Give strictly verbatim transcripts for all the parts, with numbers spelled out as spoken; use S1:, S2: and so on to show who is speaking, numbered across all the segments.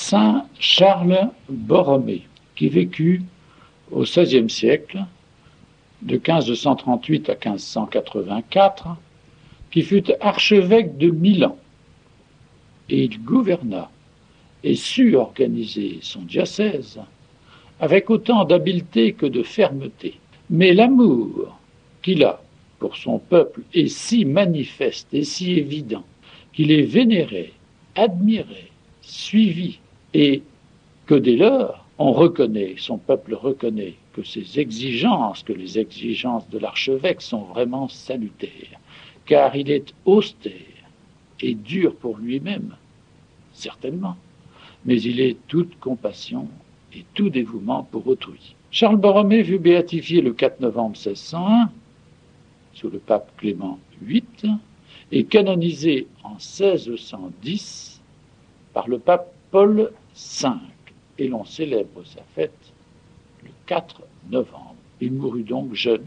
S1: Saint Charles Borromée, qui vécut au seizième siècle, de quinze cent trente-huit à quinze cent quatre-vingt-quatre, qui fut archevêque de Milan. Et il gouverna et sut organiser son diocèse avec autant d'habileté que de fermeté. Mais l'amour qu'il a pour son peuple est si manifeste et si évident qu'il est vénéré, admiré, suivi, et que dès lors, on reconnaît, son peuple reconnaît que ses exigences, que les exigences de l'archevêque sont vraiment salutaires, car il est austère et dur pour lui-même, certainement, mais il est toute compassion et tout dévouement pour autrui. Charles Borromée fut béatifié le quatre novembre mille six cent un, sous le pape Clément huit, et canonisé en mille six cent dix par le pape Paul cinq, et l'on célèbre sa fête le quatre novembre. Il mourut donc jeune,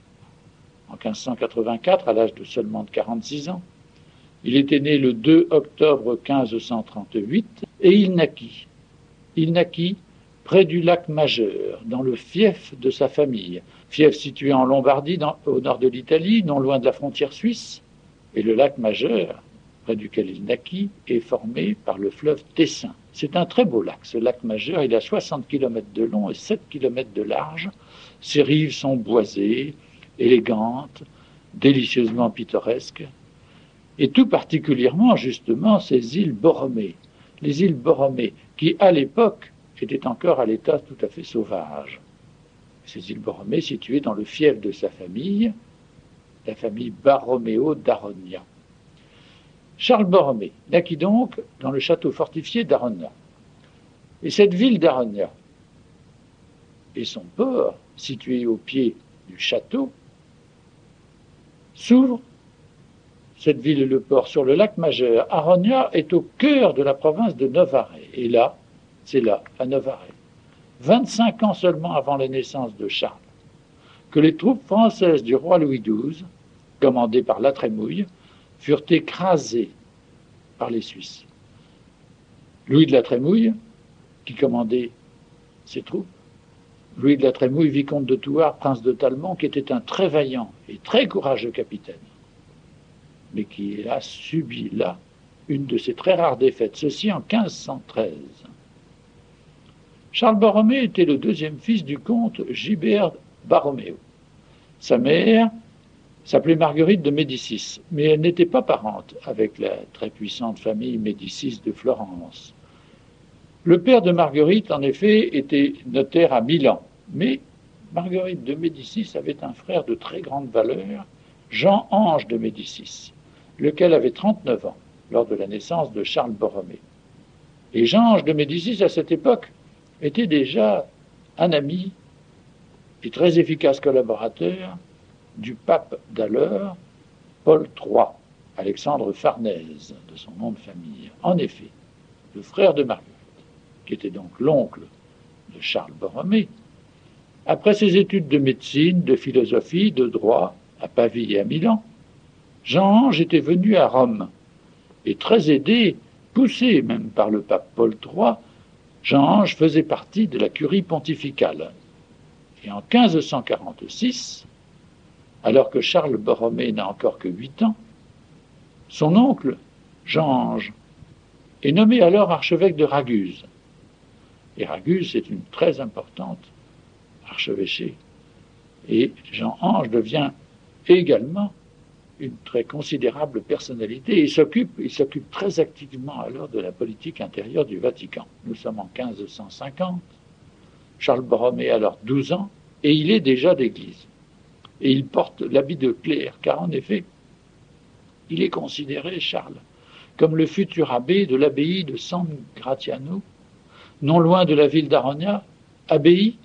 S1: en quinze cent quatre-vingt-quatre, à l'âge de seulement quarante-six ans. Il était né le deux octobre quinze cent trente-huit, et il naquit. Il naquit près du lac Majeur, dans le fief de sa famille, fief situé en Lombardie, dans, au nord de l'Italie, non loin de la frontière suisse. Et le lac Majeur, près duquel il naquit, est formé par le fleuve Tessin. C'est un très beau lac, ce lac Majeur. Il a soixante kilomètres de long et sept kilomètres de large. Ses rives sont boisées, élégantes, délicieusement pittoresques, et tout particulièrement, justement, ces îles Borromée. Les îles Borromée, qui, à l'époque, étaient encore à l'état tout à fait sauvage. Ces îles Borromée situées dans le fief de sa famille, la famille Barroméo d'Arogna. Charles Borromée naquit donc dans le château fortifié d'Arogna. Et cette ville d'Arogna et son port, situé au pied du château, s'ouvrent, cette ville et le port, sur le lac Majeur. Arogna est au cœur de la province de Novare. Et là, c'est là, à Novare, vingt-cinq ans seulement avant la naissance de Charles, que les troupes françaises du roi Louis douze, commandées par La Trémouille, furent écrasées par les Suisses. Louis de La Trémouille, qui commandait ses troupes, Louis de La Trémouille, vicomte de Thouars, prince de Talmont, qui était un très vaillant et très courageux capitaine, mais qui a subi là une de ses très rares défaites, ceci en quinze cent treize. Charles Borromée était le deuxième fils du comte Gilbert Borroméo. Sa mère s'appelait Marguerite de Médicis, mais elle n'était pas parente avec la très puissante famille Médicis de Florence. Le père de Marguerite, en effet, était notaire à Milan, mais Marguerite de Médicis avait un frère de très grande valeur, Jean-Ange de Médicis, lequel avait trente-neuf ans lors de la naissance de Charles Borromée. Et Jean-Ange de Médicis, à cette époque, était déjà un ami et très efficace collaborateur du pape d'alors, Paul trois, Alexandre Farnèse, de son nom de famille. En effet, le frère de Marguerite, qui était donc l'oncle de Charles Borromée, après ses études de médecine, de philosophie, de droit à Pavie et à Milan, Jean-Ange était venu à Rome, et très aidé, poussé même par le pape Paul trois, Jean-Ange faisait partie de la curie pontificale. Et en quinze cent quarante-six, alors que Charles Borromée n'a encore que huit ans, son oncle, Jean-Ange, est nommé alors archevêque de Raguse. Et Raguse est une très importante archevêché. Et Jean-Ange devient également une très considérable personnalité. Il s'occupe, il s'occupe très activement alors de la politique intérieure du Vatican. Nous sommes en quinze cent cinquante. Charles Borromée a alors douze ans et il est déjà d'église. Et il porte l'habit de clerc, car en effet, il est considéré, Charles, comme le futur abbé de l'abbaye de San Gratiano, non loin de la ville d'Arogna, abbaye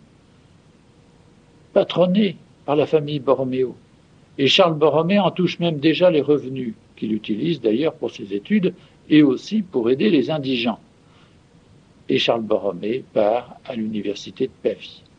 S1: patronnée par la famille Borroméo. Et Charles Borromée en touche même déjà les revenus, qu'il utilise d'ailleurs pour ses études et aussi pour aider les indigents. Et Charles Borromée part à l'université de Pavie.